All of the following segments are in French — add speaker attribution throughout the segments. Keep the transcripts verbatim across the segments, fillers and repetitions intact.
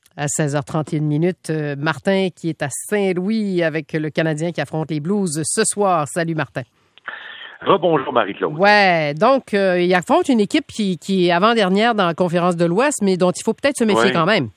Speaker 1: À seize heures trente et une minutes, euh, Martin qui est à Saint-Louis avec le Canadien qui affronte les Blues ce soir. Salut Martin.
Speaker 2: Rebonjour Marie-Claude.
Speaker 1: Ouais, donc euh, il affronte une équipe qui, qui est avant-dernière dans la conférence de l'Ouest, mais dont il faut peut-être se méfier
Speaker 2: ouais.
Speaker 1: quand même.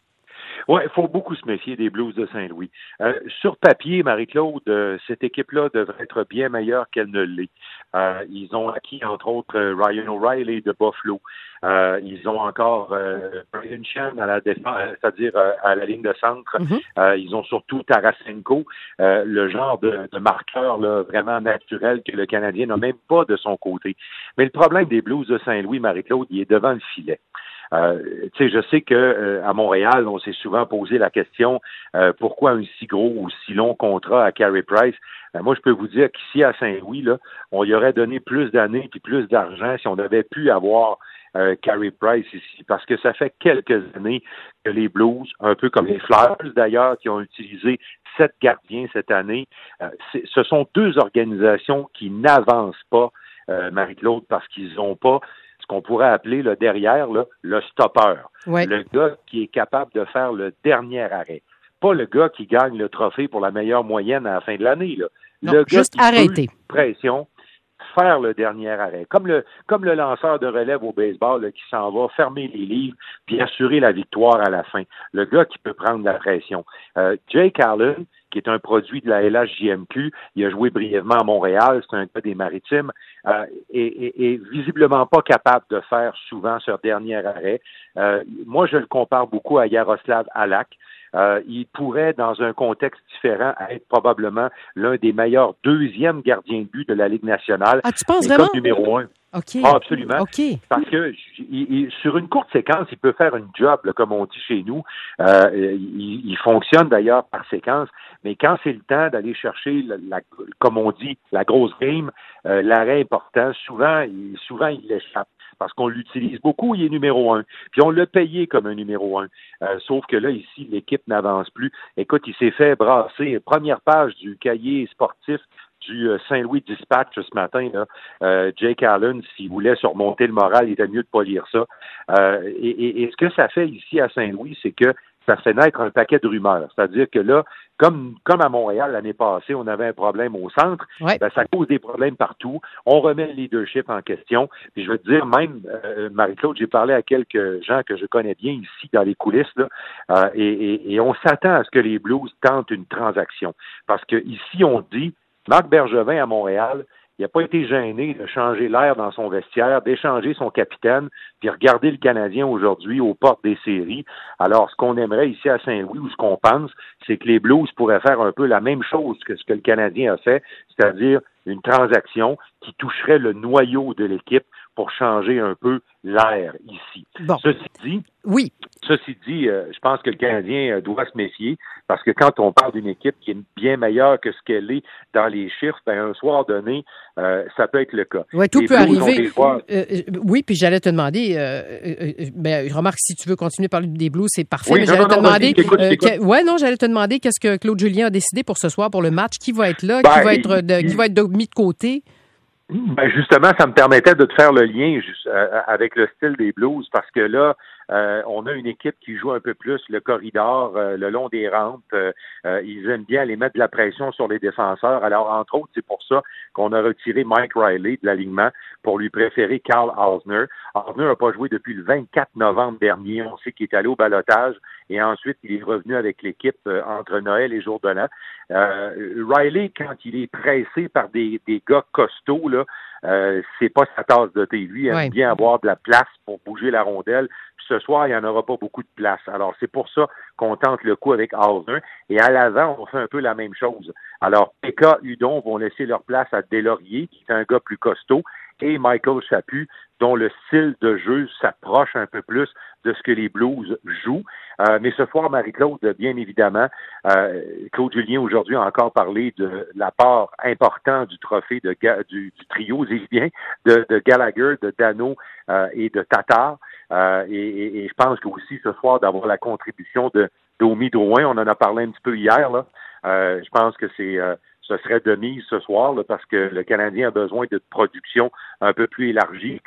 Speaker 2: Oui, il faut beaucoup se méfier des Blues de Saint-Louis. Euh, sur papier, Marie-Claude, euh, cette équipe-là devrait être bien meilleure qu'elle ne l'est. Euh, ils ont acquis, entre autres, Ryan O'Reilly de Buffalo. Euh, ils ont encore euh, Brian Chen à la défense, c'est-à-dire euh, à la ligne de centre. Mm-hmm. Euh, ils ont surtout Tarasenko, euh, le genre de, de marqueur là, vraiment naturel que le Canadien n'a même pas de son côté. Mais le problème des Blues de Saint-Louis, Marie-Claude, il est devant le filet. Euh, tu sais, je sais que euh, à Montréal, on s'est souvent posé la question euh, pourquoi un si gros ou si long contrat à Carey Price. Euh, moi, je peux vous dire qu'ici à Saint-Louis, là, on y aurait donné plus d'années puis plus d'argent si on avait pu avoir euh, Carey Price ici, parce que ça fait quelques années que les Blues, un peu comme les Flyers d'ailleurs, qui ont utilisé sept gardiens cette année, euh, ce sont deux organisations qui n'avancent pas, euh, Marie-Claude, parce qu'ils n'ont pas ce qu'on pourrait appeler là, derrière là, le stopper.
Speaker 1: Ouais.
Speaker 2: Le gars qui est capable de faire le dernier arrêt. Pas le gars qui gagne le trophée pour la meilleure moyenne à la fin de l'année. Là.
Speaker 1: Non,
Speaker 2: le gars
Speaker 1: juste
Speaker 2: qui
Speaker 1: arrêter.
Speaker 2: peut, pression, faire le dernier arrêt. Comme le, comme le lanceur de relève au baseball là, qui s'en va fermer les livres puis assurer la victoire à la fin. Le gars qui peut prendre la pression. Euh, Jake Allen, qui est un produit de la L H J M Q. Il a joué brièvement à Montréal, c'est un gars des Maritimes, euh, et, et, et visiblement pas capable de faire souvent ce dernier arrêt. Euh, moi, je le compare beaucoup à Yaroslav Halak. Euh, il pourrait, dans un contexte différent, être probablement l'un des meilleurs deuxièmes gardiens de but de la Ligue nationale.
Speaker 1: Ah, tu penses
Speaker 2: mais
Speaker 1: vraiment?
Speaker 2: Comme numéro un.
Speaker 1: OK.
Speaker 2: Ah, absolument.
Speaker 1: OK.
Speaker 2: Parce que il, il, sur une courte séquence, il peut faire une job, là, comme on dit chez nous. Euh, il, il fonctionne d'ailleurs par séquence, mais quand c'est le temps d'aller chercher, la, la, comme on dit, la grosse game, euh, l'arrêt important, souvent, il, souvent il l'échappe. Parce qu'on l'utilise beaucoup, il est numéro un. Puis on l'a payé comme un numéro un. Euh, sauf que là, ici, l'équipe n'avance plus. Écoute, il s'est fait brasser. Première page du cahier sportif du Saint-Louis Dispatch ce matin, là, euh, Jake Allen, s'il voulait surmonter le moral, il était mieux de pas lire ça. Euh, et, et, et ce que ça fait ici à Saint-Louis, c'est que ça fait naître un paquet de rumeurs. C'est-à-dire que là, comme, comme à Montréal l'année passée, on avait un problème au centre,
Speaker 1: ouais.
Speaker 2: ben, ça cause des problèmes partout. On remet le leadership en question. Puis je veux te dire, même, euh, Marie-Claude, j'ai parlé à quelques gens que je connais bien ici dans les coulisses, là, euh, et, et, et on s'attend à ce que les Blues tentent une transaction. Parce que ici, on dit, Marc Bergevin à Montréal, il n'a pas été gêné de changer l'air dans son vestiaire, d'échanger son capitaine, puis regarder le Canadien aujourd'hui aux portes des séries. Alors, ce qu'on aimerait ici à Saint-Louis, ou ce qu'on pense, c'est que les Blues pourraient faire un peu la même chose que ce que le Canadien a fait, c'est-à-dire une transaction qui toucherait le noyau de l'équipe pour changer un peu l'air ici.
Speaker 1: Bon.
Speaker 2: Ceci dit,
Speaker 1: oui.
Speaker 2: Ceci dit, euh, je pense que le Canadien euh, doit se méfier parce que quand on parle d'une équipe qui est bien meilleure que ce qu'elle est dans les chiffres, ben, un soir donné, euh, ça peut être le cas.
Speaker 1: Oui, tout
Speaker 2: les
Speaker 1: peut
Speaker 2: Blues
Speaker 1: arriver.
Speaker 2: Joueurs...
Speaker 1: Euh, oui, puis j'allais te demander, euh, euh, ben, je remarque si tu veux continuer à parler des Blues, c'est parfait,
Speaker 2: oui,
Speaker 1: mais
Speaker 2: non,
Speaker 1: j'allais
Speaker 2: non,
Speaker 1: te
Speaker 2: non,
Speaker 1: demander...
Speaker 2: je t'écoute, je t'écoute.
Speaker 1: Euh, que, ouais, non, j'allais te demander qu'est-ce que Claude Julien a décidé pour ce soir, pour le match, qui va être là,
Speaker 2: ben,
Speaker 1: qui va être, de,
Speaker 2: il...
Speaker 1: qui va être de, mis de côté.
Speaker 2: Ben justement, ça me permettait de te faire le lien juste, euh, avec le style des Blues parce que là, euh, on a une équipe qui joue un peu plus le corridor, euh, le long des rampes. Euh, euh, ils aiment bien aller mettre de la pression sur les défenseurs. Alors, entre autres, c'est pour ça qu'on a retiré Mike Riley de l'alignement pour lui préférer Karl Hausner. Hausner n'a pas joué depuis le vingt-quatre novembre dernier. On sait qu'il est allé au ballottage et ensuite, il est revenu avec l'équipe euh, entre Noël et Jour de l'An. Euh, Riley, quand il est pressé par des, des gars costauds, là, euh, c'est pas sa tasse de thé. Lui, il aime
Speaker 1: ouais.
Speaker 2: bien avoir de la place pour bouger la rondelle. Puis ce soir, il n'y en aura pas beaucoup de place. Alors, c'est pour ça qu'on tente le coup avec Hausner. Et à l'avant, on fait un peu la même chose. Alors, P K, Hudon vont laisser leur place à Deslauriers, qui est un gars plus costaud, et Michael Chaput, dont le style de jeu s'approche un peu plus de ce que les Blues jouent. Euh, mais ce soir, Marie-Claude, bien évidemment, euh, Claude Julien aujourd'hui a encore parlé de l'apport important du trophée de du, du trio, dis bien, de, de Gallagher, de Dano euh, et de Tatar. Euh, et, et, et je pense qu'aussi ce soir, d'avoir la contribution de Domi Drouin, on en a parlé un petit peu hier, là. Euh, je pense que c'est euh, ce serait de mise ce soir là, parce que le Canadien a besoin de production un peu plus élargie que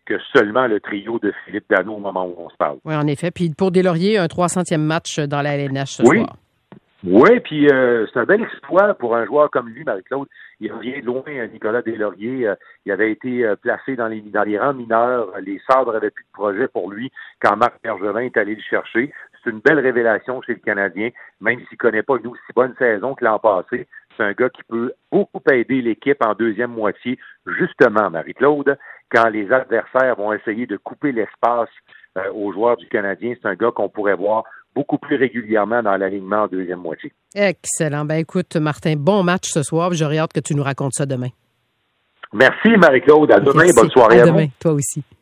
Speaker 2: que seulement le trio de Philippe Dano au moment où on se parle.
Speaker 1: Oui, en effet. Puis pour Deslauriers, un trois centième match dans la L N H ce
Speaker 2: oui.
Speaker 1: soir.
Speaker 2: Oui, puis euh, c'est un bel exploit pour un joueur comme lui, Marie-Claude. Il revient de loin, Nicolas Deslauriers. Euh, il avait été euh, placé dans les dans les rangs mineurs. Les Sabres n'avaient plus de projet pour lui quand Marc Bergevin est allé le chercher. C'est une belle révélation chez le Canadien, même s'il ne connaît pas une aussi bonne saison que l'an passé. C'est un gars qui peut beaucoup aider l'équipe en deuxième moitié, justement, Marie-Claude, quand les adversaires vont essayer de couper l'espace euh, aux joueurs du Canadien. C'est un gars qu'on pourrait voir beaucoup plus régulièrement dans l'alignement en deuxième moitié.
Speaker 1: Excellent. Ben écoute, Martin, bon match ce soir. J'aurais hâte que tu nous racontes ça demain.
Speaker 2: Merci, Marie-Claude. À demain.
Speaker 1: Merci.
Speaker 2: Bonne soirée
Speaker 1: à,
Speaker 2: à
Speaker 1: demain.
Speaker 2: vous.
Speaker 1: Toi aussi.